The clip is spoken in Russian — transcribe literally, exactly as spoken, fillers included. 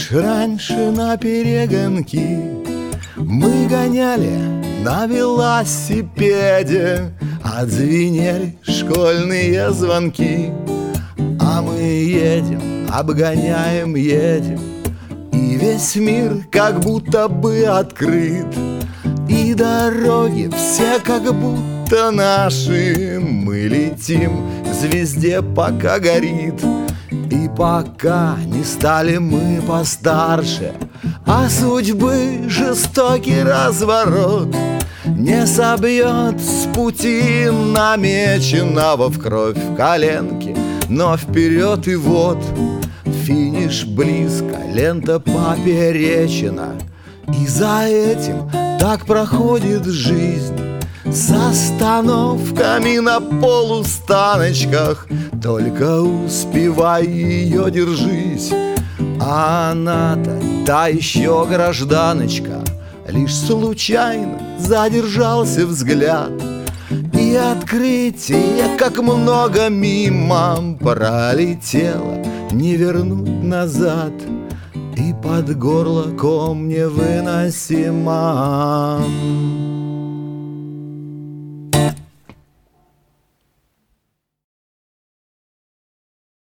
Помнишь, раньше на перегонки мы гоняли на велосипеде, отзвенели школьные звонки, а мы едем, обгоняем, едем, и весь мир как будто бы открыт, и дороги все как будто наши. Мы летим к звезде, пока горит, и пока не стали мы постарше, а судьбы жестокий разворот не собьет с пути намеченного в кровь в коленке. Но вперед и вот финиш близко, лента поперечина, и за этим так проходит жизнь, с остановками на полустаночках. Только успевай, ее держись. А она-то, та еще гражданочка, лишь случайно задержался взгляд, и открытие, как много мимо пролетело, не вернуть назад, и под горло ком невыносимо.